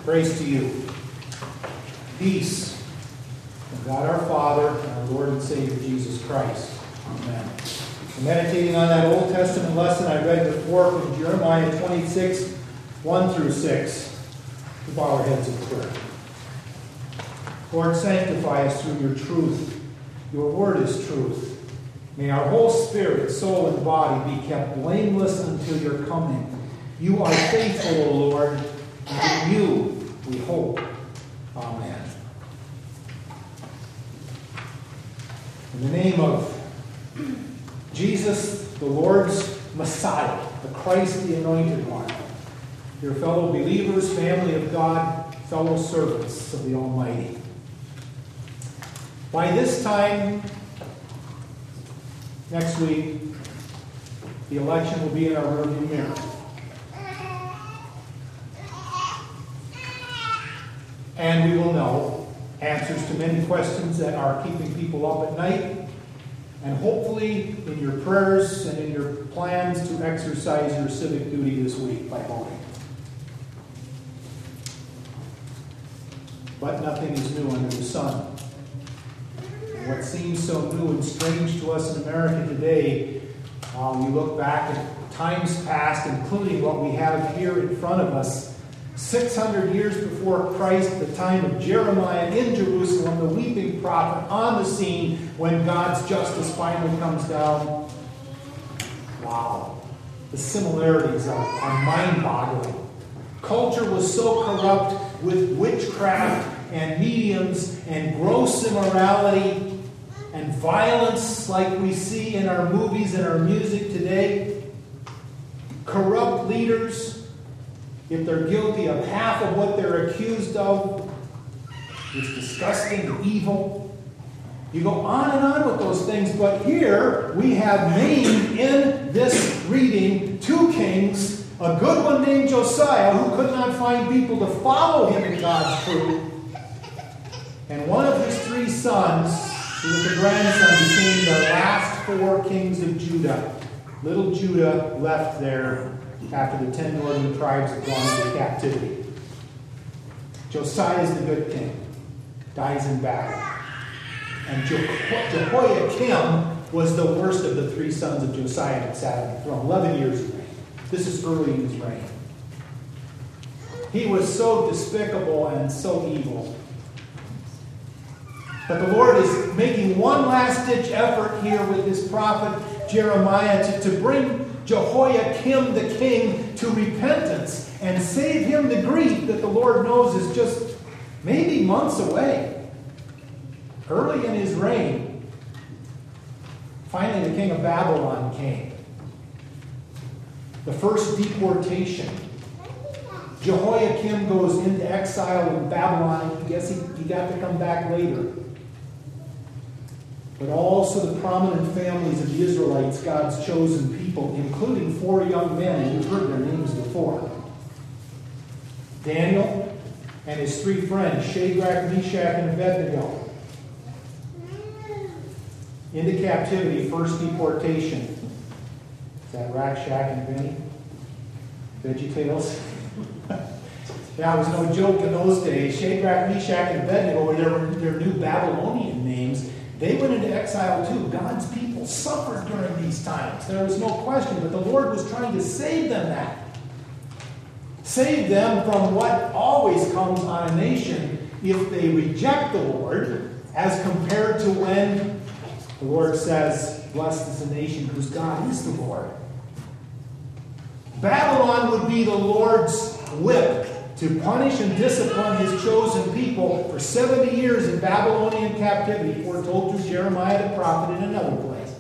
Grace to you. Peace from God our Father and our Lord and Savior Jesus Christ. Amen. Meditating on that Old Testament lesson I read before from Jeremiah 26, 1 through 6. We bow our heads in prayer. Lord, sanctify us through your truth. Your word is truth. May our whole spirit, soul, and body be kept blameless until your coming. You are faithful, O Lord, and in you we hope. Amen. In the name of Jesus, the Lord's Messiah, the Christ, the Anointed One, your fellow believers, family of God, fellow servants of the Almighty. By this time next week, the election will be in our rearview mirror. And we will know answers to many questions that are keeping people up at night. And hopefully, in your prayers and in your plans to exercise your civic duty this week by voting. But nothing is new under the sun. What seems so new and strange to us in America today, we look back at times past, including what we have here in front of us, 600 years before Christ, the time of Jeremiah in Jerusalem, the weeping prophet on the scene when God's justice finally comes down. Wow. The similarities are mind-boggling. Culture was so corrupt with witchcraft and mediums and gross immorality and violence like we see in our movies and our music today. Corrupt leaders, if they're guilty of half of what they're accused of, it's disgusting and evil. You go on and on with those things, but here we have named in this reading two kings, a good one named Josiah, who could not find people to follow him in God's truth, and one of his three sons, who was the grandson, became the last four kings of Judah. Little Judah left there after the 10 northern tribes had gone into captivity. Josiah is the good king, dies in battle. And Jehoiakim was the worst of the three sons of Josiah that sat on the throne. 11 years of reign. This is early in his reign. He was so despicable and so evil. But the Lord is making one last-ditch effort here with his prophet Jeremiah to bring Jehoiakim the king to repentance and save him the grief that the Lord knows is just maybe months away. Early in his reign, finally the king of Babylon came. The first deportation. Jehoiakim goes into exile in Babylon. I guess he got to come back later. But also the prominent families of the Israelites, God's chosen people, including four young men, and you've heard their names before. Daniel and his three friends, Shadrach, Meshach, and Abednego, into captivity, first deportation. Is that Rack, Shack, and Benny? VeggieTales? That was no joke in those days. Shadrach, Meshach, and Abednego were their new Babylonian names. They went into exile too. God's people suffered during these times. There was no question, but the Lord was trying to save them that. Save them from what always comes on a nation if they reject the Lord, as compared to when the Lord says, blessed is the nation whose God is the Lord. Babylon would be the Lord's whip to punish and discipline his chosen people for 70 years in Babylonian captivity, foretold through Jeremiah the prophet in another place.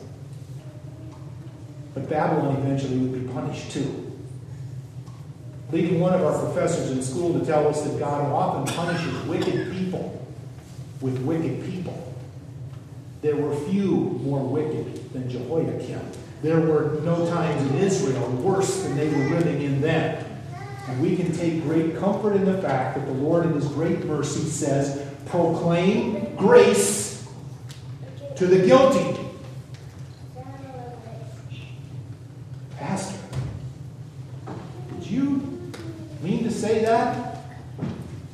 But Babylon eventually would be punished too. Leading one of our professors in school to tell us that God often punishes wicked people with wicked people. There were few more wicked than Jehoiakim. There were no times in Israel worse than they were living in then. And we can take great comfort in the fact that the Lord in his great mercy says, proclaim grace to the guilty. Pastor, did you mean to say that?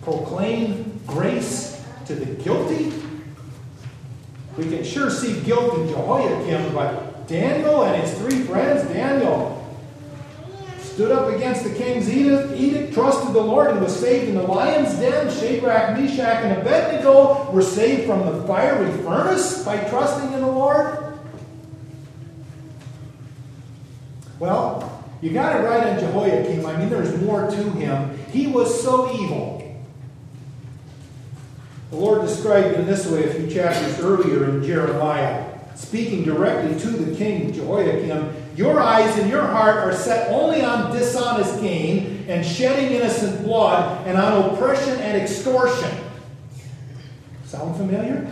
proclaim grace to the guilty? We can sure see guilt in Jehoiakim, but Daniel and his three friends, Daniel stood up against the king's edict, trusted the Lord, and was saved in the lion's den. Shadrach, Meshach, and Abednego were saved from the fiery furnace by trusting in the Lord. Well, you got it right on Jehoiakim. I mean, there's more to him. He was so evil. The Lord described it in this way a few chapters earlier in Jeremiah, speaking directly to the king Jehoiakim. Your eyes and your heart are set only on dishonest gain and shedding innocent blood and on oppression and extortion. Sound familiar?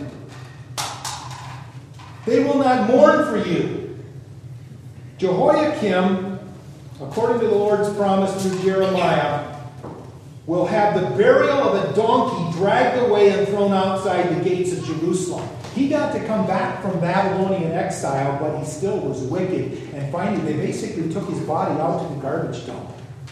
They will not mourn for you. Jehoiakim, according to the Lord's promise through Jeremiah, will have the burial of a donkey dragged away and thrown outside the gates of Jerusalem. He got to come back from Babylonian exile, but he still was wicked. And finally, they basically took his body out to the garbage dump.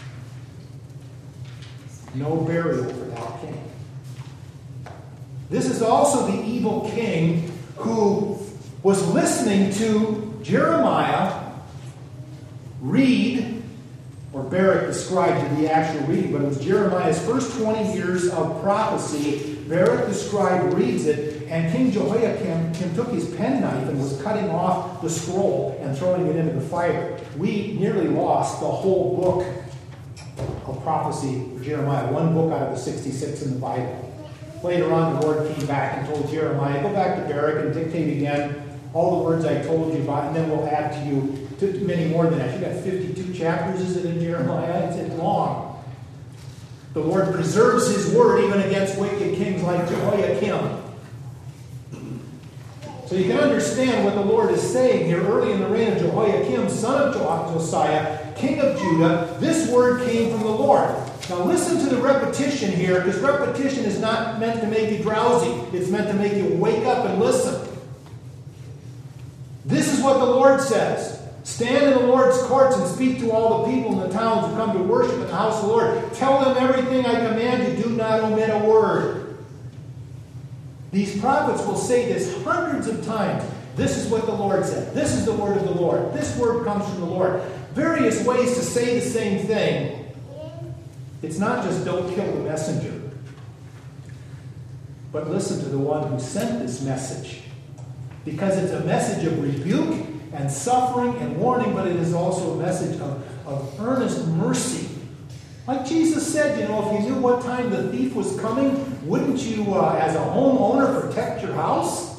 No burial for that king. This is also the evil king who was listening to Jeremiah read, or Baruch described in the actual reading, but it was Jeremiah's first 20 years of prophecy. Baruch the scribe reads it, and King Jehoiakim took his penknife and was cutting off the scroll and throwing it into the fire. We nearly lost the whole book of prophecy for Jeremiah, one book out of the 66 in the Bible. Later on, the Lord came back and told Jeremiah, go back to Baruch and dictate again all the words I told you about, and then we'll add to you many more than that. You got 52 chapters, is it, in Jeremiah? It's long. The Lord preserves his word even against wicked kings like Jehoiakim. So you can understand what the Lord is saying here. Early in the reign of Jehoiakim, son of Josiah, king of Judah, this word came from the Lord. Now listen to the repetition here, because repetition is not meant to make you drowsy. It's meant to make you wake up and listen. This is what the Lord says. Stand in the Lord's courts and speak to all the people in the towns who come to worship in the house of the Lord. Tell them everything I command you. Do not omit a word. These prophets will say this hundreds of times. This is what the Lord said. This is the word of the Lord. This word comes from the Lord. Various ways to say the same thing. It's not just don't kill the messenger, but listen to the one who sent this message. Because it's a message of rebuke and suffering and warning, but it is also a message of earnest mercy. Like Jesus said, if you knew what time the thief was coming, wouldn't you, as a homeowner, protect your house?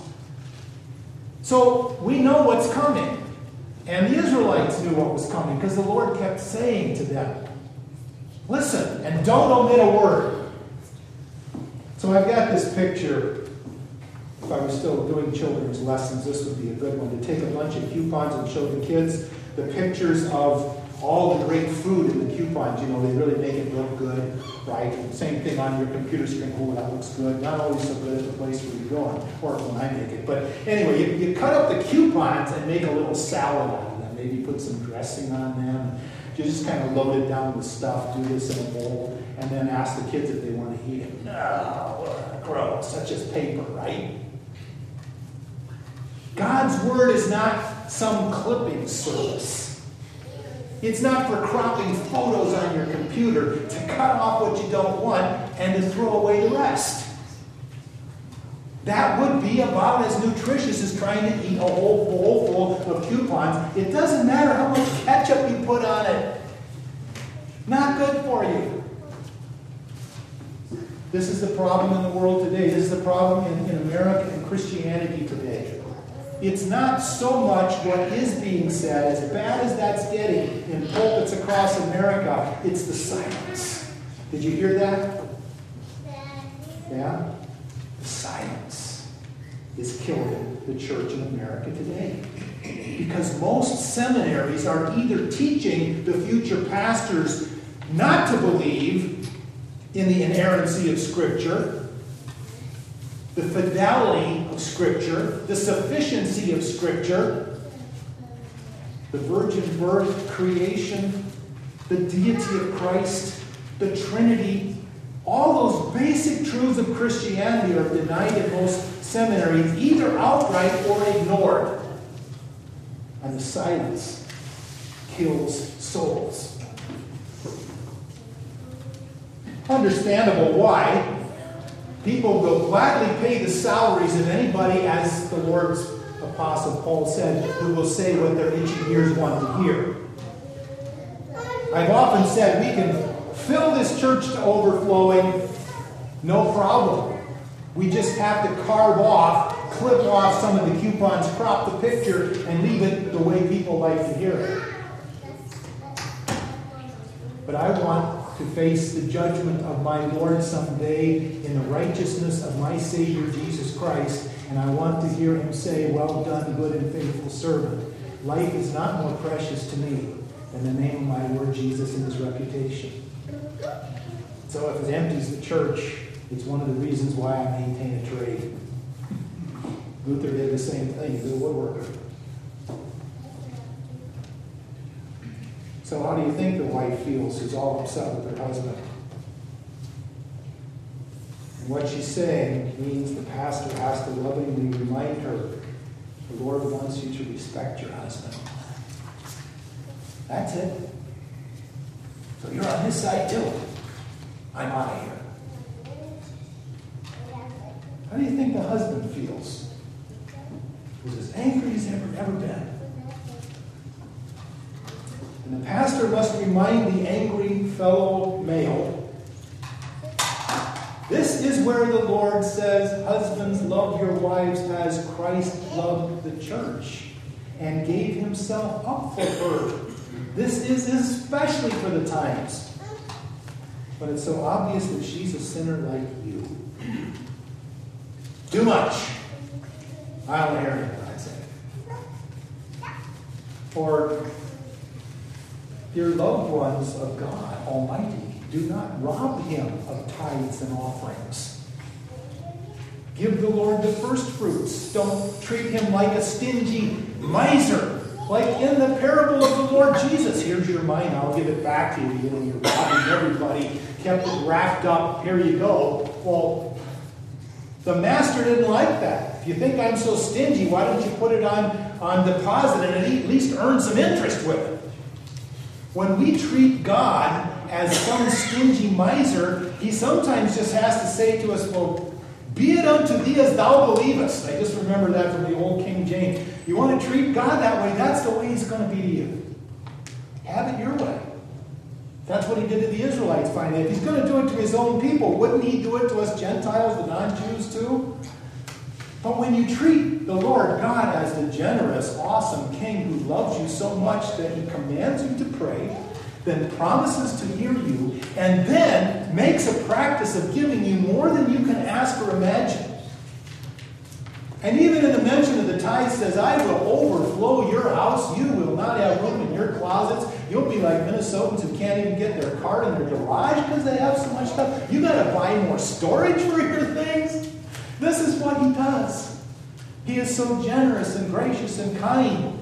So we know what's coming. And the Israelites knew what was coming because the Lord kept saying to them, listen, and don't omit a word. So I've got this picture. If I was still doing children's lessons, this would be a good one, to take a bunch of coupons and show the kids the pictures of all the great food in the coupons. They really make it look good, right? Same thing on your computer screen. Oh, that looks good. Not always so good at the place where you're going, or when I make it. But anyway, you cut up the coupons and make a little salad out of them. Maybe put some dressing on them. You just kind of load it down with stuff, do this in a bowl, and then ask the kids if they want to eat it. No, gross. That's just paper, right? God's word is not some clipping service. It's not for cropping photos on your computer to cut off what you don't want and to throw away the rest. That would be about as nutritious as trying to eat a whole bowl full of coupons. It doesn't matter how much ketchup you put on it. Not good for you. This is the problem in the world today. This is the problem in America and Christianity today. It's not so much what is being said, as bad as that's getting in pulpits across America, it's the silence. Did you hear that? Yeah? The silence is killing the church in America today. Because most seminaries are either teaching the future pastors not to believe in the inerrancy of Scripture, the fidelity of Scripture, the sufficiency of Scripture, the virgin birth, creation, the deity of Christ, the Trinity, All those basic truths of Christianity are denied in most seminaries, either outright or ignored. And the silence kills souls. Understandable why. People will gladly pay the salaries of anybody, as the Lord's Apostle Paul said, who will say what their itching ears want to hear. I've often said we can fill this church to overflowing, no problem. We just have to clip off some of the coupons, crop the picture, and leave it the way people like to hear it. But I want to face the judgment of my Lord someday in the righteousness of my Savior Jesus Christ, and I want to hear him say, "Well done, good and faithful servant." Life is not more precious to me than the name of my Lord Jesus and his reputation. So if it empties the church, it's one of the reasons why I maintain a trade. Luther did the same thing. He was a woodworker. So how do you think the wife feels who's all upset with her husband? And what she's saying means the pastor has to lovingly remind her, the Lord wants you to respect your husband. That's it. So you're on his side too. I'm out of here. How do you think the husband feels? He's as angry as ever been. And the pastor must remind the angry fellow male, this is where the Lord says, husbands, love your wives as Christ loved the church and gave himself up for her. This is especially for the times. But it's so obvious that she's a sinner like you. Too much. I don't hear anything I say. Or, dear loved ones of God Almighty, do not rob him of tithes and offerings. Give the Lord the first fruits. Don't treat him like a stingy miser. Like in the parable of the Lord Jesus. Here's your money, I'll give it back to you. You're robbing everybody. Kept it wrapped up. Here you go. Well, the master didn't like that. If you think I'm so stingy, why don't you put it on deposit and at least earn some interest with it? When we treat God as some stingy miser, he sometimes just has to say to us, well, be it unto thee as thou believest. I just remember that from the old King James. You want to treat God that way, that's the way he's going to be to you. Have it your way. That's what he did to the Israelites finally. If he's going to do it to his own people, wouldn't he do it to us Gentiles, the non-Jews too? But when you treat the Lord God as the generous, awesome King who loves you so much that he commands you to pray, then promises to hear you, and then makes a practice of giving you more than you can ask or imagine. And even in the mention of the tithe says, I will overflow your house. You will not have room in your closets. You'll be like Minnesotans who can't even get their cart in their garage because they have so much stuff. You got to buy more storage for your things. This is what he does. He is so generous and gracious and kind.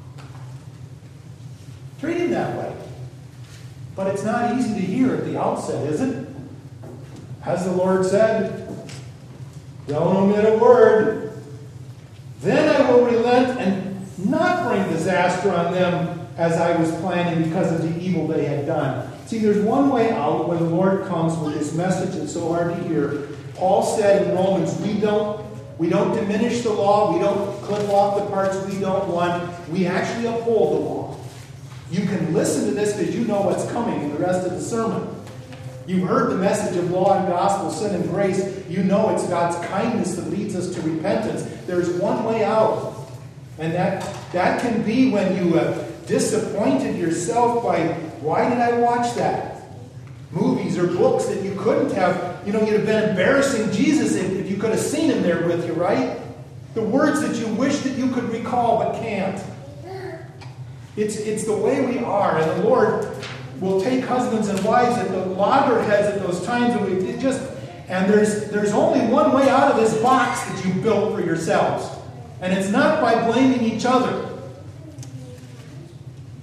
Treat him that way. But it's not easy to hear at the outset, is it? As the Lord said, don't omit a word. Then I will relent and not bring disaster on them as I was planning because of the evil they had done. See, there's one way out when the Lord comes with this message that's so hard to hear. Paul said in Romans, we don't diminish the law. We don't clip off the parts we don't want. We actually uphold the law. You can listen to this because you know what's coming in the rest of the sermon. You've heard the message of law and gospel, sin and grace. You know it's God's kindness that leads us to repentance. There's one way out. And that can be when you have disappointed yourself by, why did I watch that? Movies or books that you couldn't have, you'd have been embarrassing Jesus if you could have seen him there with you, right? The words that you wish that you could recall but can't. It's the way we are, and the Lord will take husbands and wives at the loggerheads at those times when we just, and there's only one way out of this box that you built for yourselves, and it's not by blaming each other.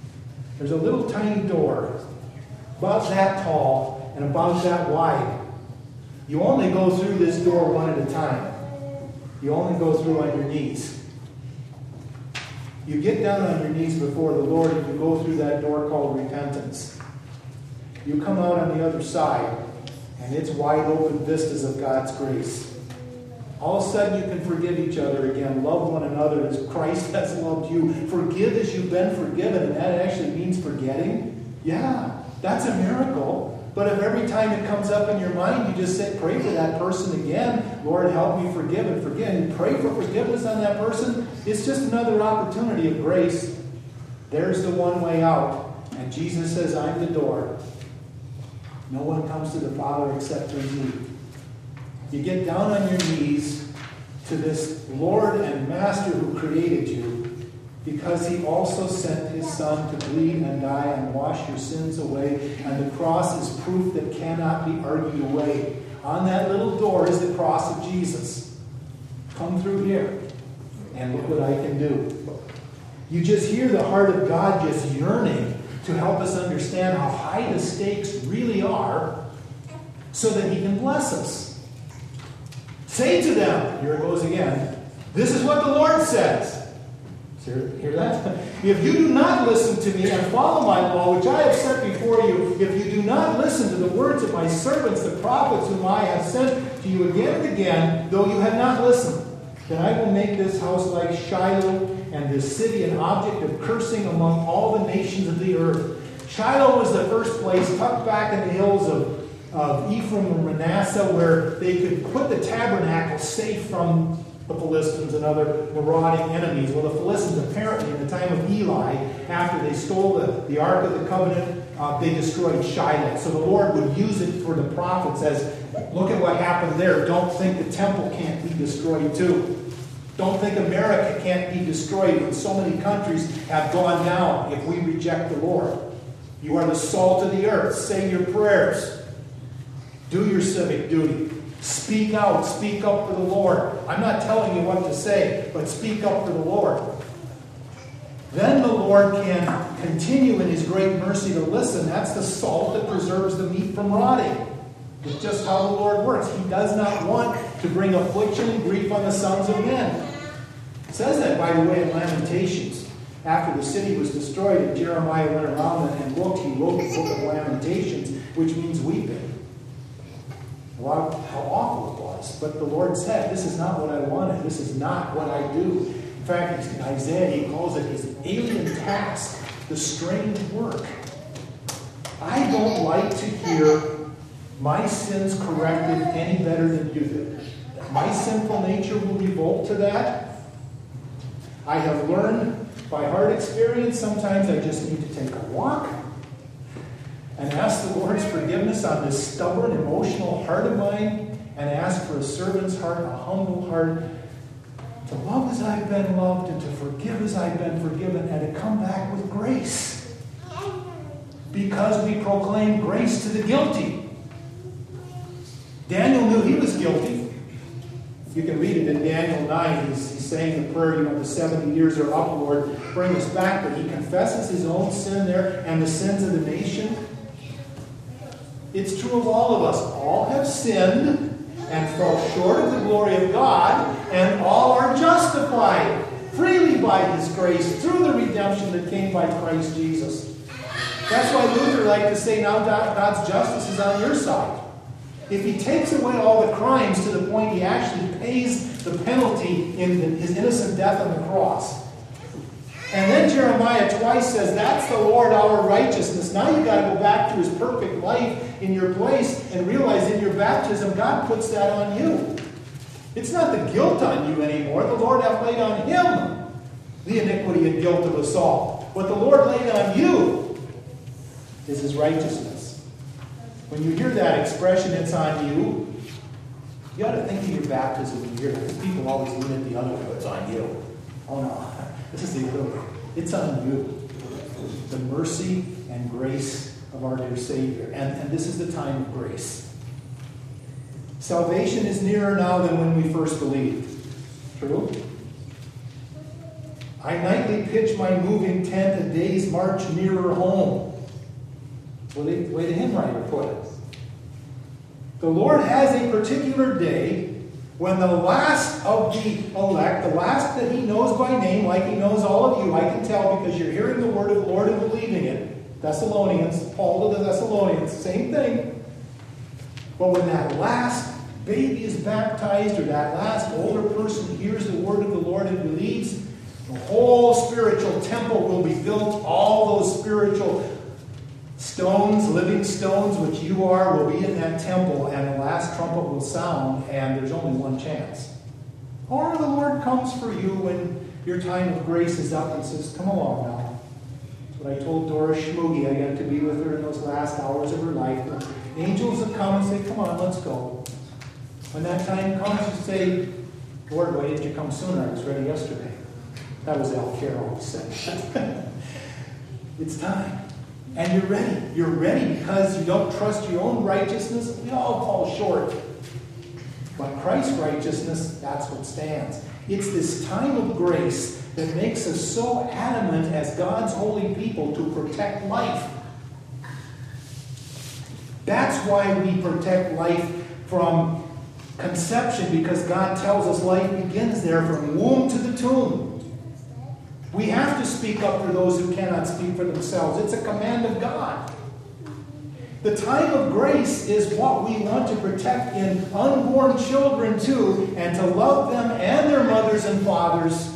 There's a little tiny door, about that tall and about that wide, You only go through this door one at a time. You only go through on your knees. You get down on your knees before the Lord and you go through that door called repentance. You come out on the other side, and it's wide open vistas of God's grace. All of a sudden you can forgive each other again. Love one another as Christ has loved you. Forgive as you've been forgiven. And that actually means forgetting. Yeah, that's a miracle. But if every time it comes up in your mind, you just say, pray for that person again. Lord, help me forgive and forget. And pray for forgiveness on that person. It's just another opportunity of grace. There's the one way out. And Jesus says, I'm the door. No one comes to the Father except through me. You get down on your knees to this Lord and Master who created you, because he also sent his Son to bleed and die and wash your sins away. And the cross is proof that cannot be argued away. On that little door is the cross of Jesus. Come through here and look what I can do. You just hear the heart of God just yearning to help us understand how high the stakes really are so that he can bless us. Say to them, here it goes again, this is what the Lord says. Hear that? If you do not listen to me and follow my law, which I have set before you, if you do not listen to the words of my servants, the prophets whom I have sent to you again and again, though you have not listened, then I will make this house like Shiloh, and this city an object of cursing among all the nations of the earth. Shiloh was the first place, tucked back in the hills of Ephraim and Manasseh, where they could put the tabernacle safe from the Philistines and other marauding enemies. Well, the Philistines apparently, in the time of Eli, after they stole the Ark of the Covenant, they destroyed Shiloh. So the Lord would use it for the prophets as, look at what happened there. Don't think the temple can't be destroyed too. Don't think America can't be destroyed when so many countries have gone down if we reject the Lord. You are the salt of the earth. Say your prayers. Do your civic duty. Speak out. Speak up for the Lord. I'm not telling you what to say, but speak up for the Lord. Then the Lord can continue in his great mercy to listen. That's the salt that preserves the meat from rotting. It's just how the Lord works. He does not want to bring affliction and grief on the sons of men. It says that, by the way, in Lamentations. After the city was destroyed and Jeremiah went around and looked, he wrote the book of Lamentations, which means weeping. Wow, how awful it was. But the Lord said, this is not what I wanted. This is not what I do. In fact, in Isaiah, he calls it his alien task, the strange work. I don't like to hear my sins corrected any better than you do. My sinful nature will revolt to that. I have learned by hard experience, sometimes I just need to take a walk and ask the Lord's forgiveness on this stubborn, emotional heart of mine, and ask for a servant's heart, a humble heart, to love as I've been loved and to forgive as I've been forgiven, and to come back with grace. Because we proclaim grace to the guilty. Daniel knew he was guilty. You can read it in Daniel 9. He's saying the prayer, the 70 years are up, Lord, bring us back. But he confesses his own sin there and the sins of the nation. It's true of all of us. All have sinned and fall short of the glory of God, and all are justified freely by his grace through the redemption that came by Christ Jesus. That's why Luther liked to say, now God's justice is on your side. If he takes away all the crimes to the point he actually pays the penalty in his innocent death on the cross. And then Jeremiah twice says, that's the Lord our righteousness. Now you've got to go back to his perfect life in your place and realize in your baptism, God puts that on you. It's not the guilt on you anymore. The Lord hath laid on him the iniquity and guilt of us all. What the Lord laid on you is his righteousness. When you hear that expression, it's on you, you got to think of your baptism when you hear that. Because people always lean it the other way. It's on you. Oh no, this is the other way. It's on you. The mercy and grace of our dear Savior. And this is the time of grace. Salvation is nearer now than when we first believed. True? I nightly pitch my moving tent a day's march nearer home. Way the hymn writer put it. The Lord has a particular day when the last of the elect, the last that he knows by name, like he knows all of you, I can tell because you're hearing the word of the Lord and believing it. Thessalonians, Paul to the Thessalonians, same thing. But when that last baby is baptized or that last older person hears the word of the Lord and believes, the whole spiritual temple will be built. All those spiritual stones, living stones, which you are, will be in that temple, and the last trumpet will sound, and there's only one chance. Or the Lord comes for you when your time of grace is up and says, come along now. That's what I told Doris Schmoogie. I got to be with her in those last hours of her life. The angels have come and say, come on, let's go. When that time comes, you say, Lord, why didn't you come sooner? I was ready yesterday. That was Al Carroll who said. It's time. And you're ready. You're ready because you don't trust your own righteousness. We all fall short. But Christ's righteousness, that's what stands. It's this time of grace that makes us so adamant as God's holy people to protect life. That's why we protect life from conception, because God tells us life begins there from womb to the tomb. We have to speak up for those who cannot speak for themselves. It's a command of God. The time of grace is what we want to protect in unborn children too, and to love them and their mothers and fathers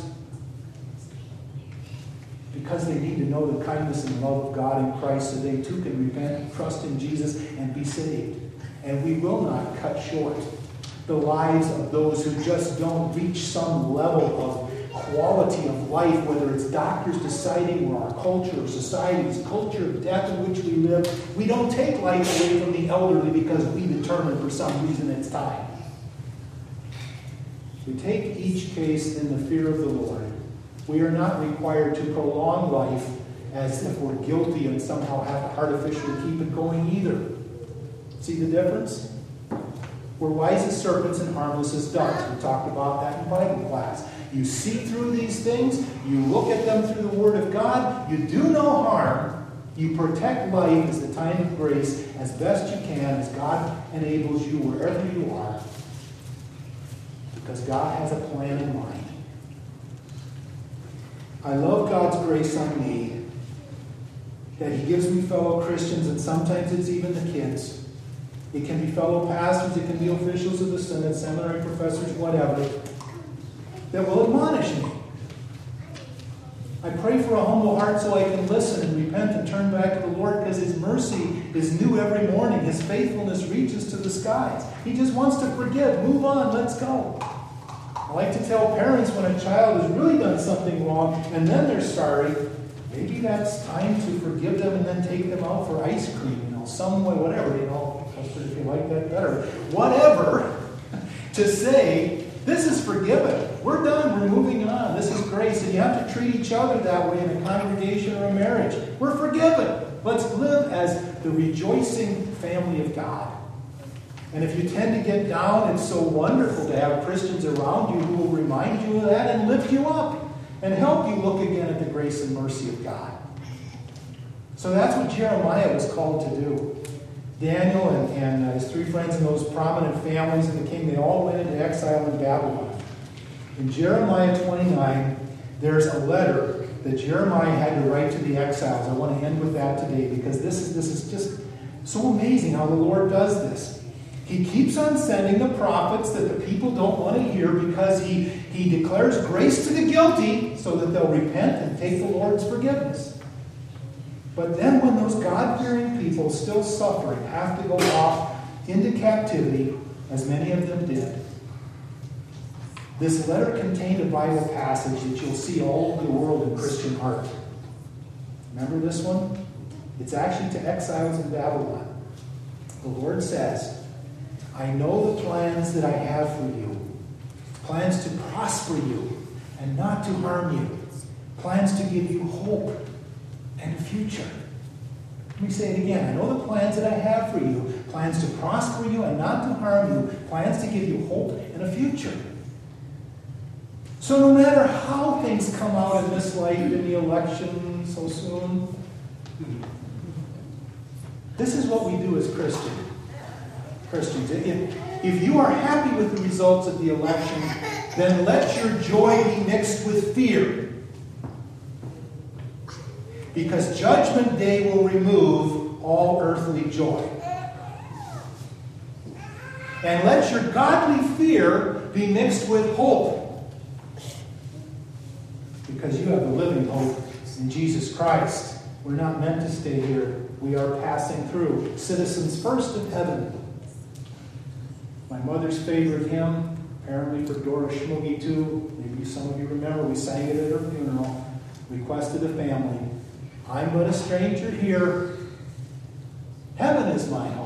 because they need to know the kindness and love of God in Christ so they too can repent, trust in Jesus, and be saved. And we will not cut short the lives of those who just don't reach some level of quality of life, whether it's doctors deciding or our culture or society's culture of death in which we live. We don't take life away from the elderly because we determine for some reason it's time. We take each case in the fear of the Lord. We are not required to prolong life as if we're guilty and somehow have to artificially keep it going either. See the difference? We're wise as serpents and harmless as doves. We talked about that in Bible class. You see through these things. You look at them through the Word of God. You do no harm. You protect life as the time of grace as best you can, as God enables you wherever you are. Because God has a plan in mind. I love God's grace on me, that He gives me fellow Christians, and sometimes it's even the kids. It can be fellow pastors, it can be officials of the Synod, seminary professors, whatever, that will admonish me. I pray for a humble heart so I can listen and repent and turn back to the Lord, because His mercy is new every morning. His faithfulness reaches to the skies. He just wants to forgive. Move on, let's go. I like to tell parents when a child has really done something wrong and then they're sorry, maybe that's time to forgive them and then take them out for ice cream, some way, whatever, if you like that better. Whatever, to say, this is forgiven. We're done. We're moving on. This is grace. And you have to treat each other that way in a congregation or a marriage. We're forgiven. Let's live as the rejoicing family of God. And if you tend to get down, it's so wonderful to have Christians around you who will remind you of that and lift you up and help you look again at the grace and mercy of God. So that's what Jeremiah was called to do. Daniel and his three friends and those prominent families in the king, they all went into exile in Babylon. In Jeremiah 29, there's a letter that Jeremiah had to write to the exiles. I want to end with that today, because this is just so amazing how the Lord does this. He keeps on sending the prophets that the people don't want to hear, because he declares grace to the guilty so that they'll repent and take the Lord's forgiveness. But then when those God-fearing people, still suffering, have to go off into captivity, as many of them did, this letter contained a Bible passage that you'll see all over the world in Christian art. Remember this one? It's actually to exiles in Babylon. The Lord says, I know the plans that I have for you, plans to prosper you and not to harm you, plans to give you hope and a future. Let me say it again. I know the plans that I have for you, plans to prosper you and not to harm you, plans to give you hope and a future. So no matter how things come out in this life, in the election so soon, this is what we do as Christians. Christians. If you are happy with the results of the election, then let your joy be mixed with fear. Because Judgment Day will remove all earthly joy. And let your godly fear be mixed with hope. Because you have the living hope in Jesus Christ. We're not meant to stay here. We are passing through. Citizens first of heaven. My mother's favorite hymn, apparently for Dora Schmoogie too. Maybe some of you remember, we sang it at her funeral. Request of the family. I'm but a stranger here. Heaven is my home.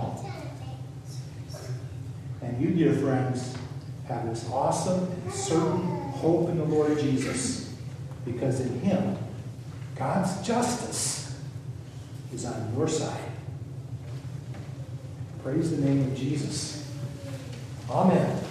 And you, dear friends, have this awesome and certain hope in the Lord Jesus. Because in Him, God's justice is on your side. Praise the name of Jesus. Amen.